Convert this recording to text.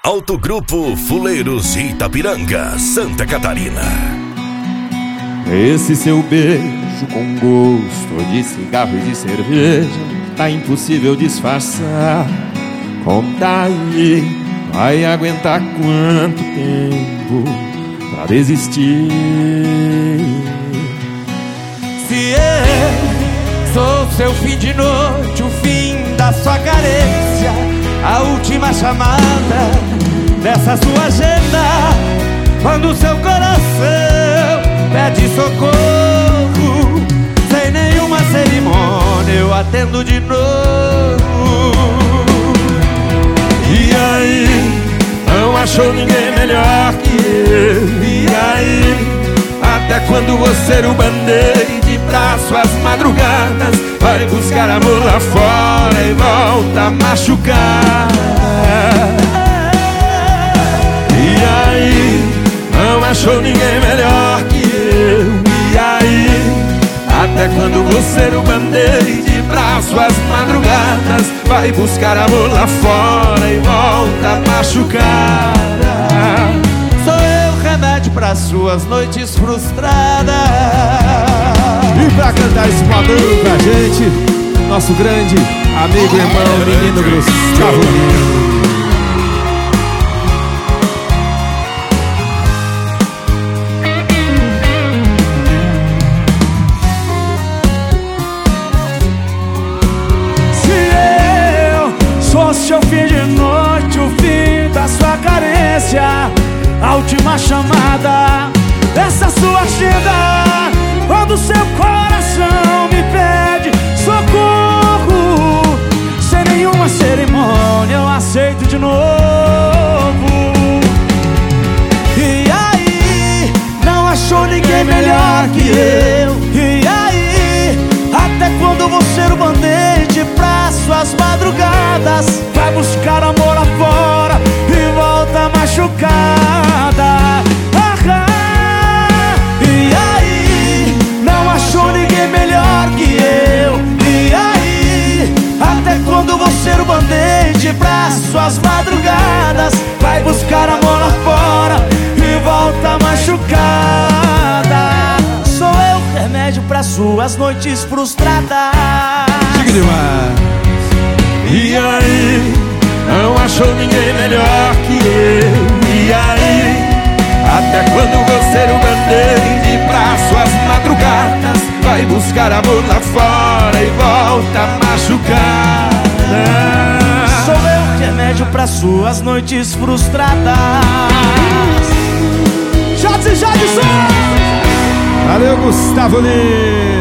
Autogrupo Fuleiros Itapiranga, Santa Catarina. Esse seu beijo com gosto de cigarro e de cerveja tá impossível disfarçar. Conta aí, vai aguentar quanto tempo pra desistir? Se eu sou seu fim de noite, o fim da sua carência, a última chamada dessa sua agenda, quando seu coração pede socorro, sem nenhuma cerimônia eu atendo de novo. E aí, não achou ninguém melhor que eu? E aí, até quando você o band-aid pra suas madrugadas, vai buscar amor lá fora e volta a machucar? E aí, não achou ninguém melhor que eu? E aí, até quando você o band-aid pra suas madrugadas, vai buscar amor lá fora e volta a machucar? Sou eu remédio para suas noites frustradas. E pra cantar esse maduro pra gente, nosso grande amigo e irmão, menino Gustavo Lima. Seu fim de noite, o fim da sua carência, a última chamada dessa sua agenda, quando seu coração me pede socorro, sem nenhuma cerimônia eu aceito de novo. E aí, não achou ninguém melhor que eu? E aí, até quando você o band-aid pra suas madrugadas, vai buscar amor lá fora e volta machucada? E aí, não achou ninguém melhor que eu? E aí, até quando você o band-aid pra suas madrugadas, vai buscar amor lá fora e volta machucada? Sou eu remédio pra suas noites frustradas. Chique demais. E aí, não achou ninguém melhor que eu? E aí, até quando você o band-aid pra suas madrugadas, vai buscar amor lá fora e volta a machucar? Sou eu remédio pra suas noites frustradas. Valeu, Gustavo Lima.